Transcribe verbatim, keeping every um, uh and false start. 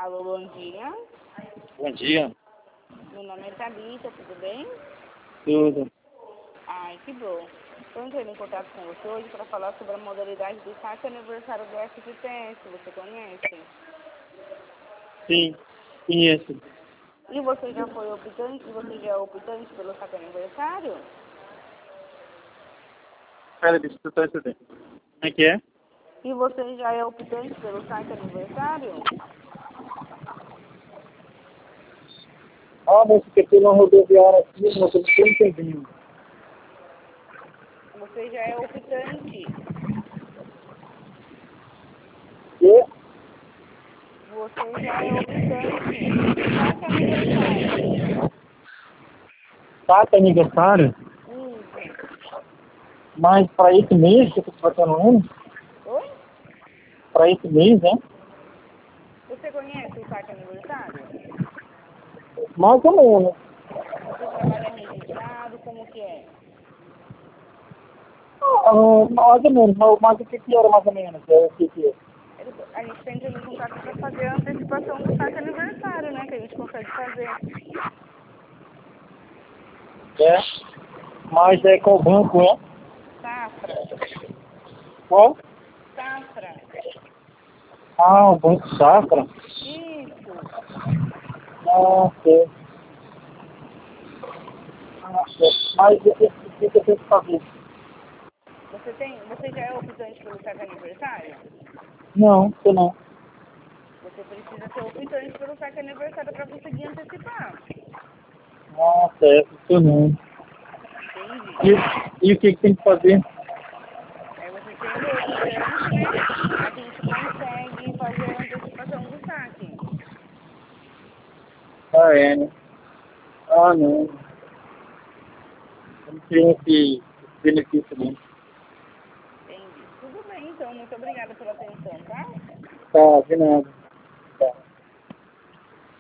Alô, bom dia. Bom dia. Meu nome é Thalita, tudo bem? Tudo. Ai, que bom. Estou entrando em contato com você hoje para falar sobre a modalidade do saque aniversário do F G T S. Você conhece? Sim, conheço. E você já foi optante? E você já é optante pelo saque aniversário? Pera, deixa eu estar estudando. Como é que é? E você já é optante pelo saque aniversário? Ah, mas porque tem uma rodoviária aqui, mas eu não estou entendendo. Você já é optante? E? Você já é optante pelo saque aniversário? Data aniversário? Isso. Mas para esse mês que eu estou tratando ano? Oi? Para esse mês, né? Você conhece o saque aniversário? Mais ou menos. Você trabalha registrado, como que é? Ah, mais ou menos. Mas mas o que que era mais ou menos? É, o que que é? Ele- A gente está entrando em contato para fazer a antecipação do saque aniversário, né? Que a gente consegue fazer. É. Mas é qual banco, é? Safra. Qual? Safra. Ah, o Banco Safra. Isso. Ah, ok. Ah, ok. Mas o que o que que eu tenho que fazer? Você tem, você já é optante pelo saque aniversário? Não, eu não. Você precisa ser optante pelo saque aniversário para conseguir antecipar. Ah, certo, eu não. Entendi. E, e o que, que tem que fazer? Aí você sendo optante, né? A gente consegue fazer a antecipação do saque. Ah, é, né? Ah, não. Eu não tenho esse benefício, não. Entendi. Tudo bem, então. Muito obrigada pela atenção, tá? Tá, de nada.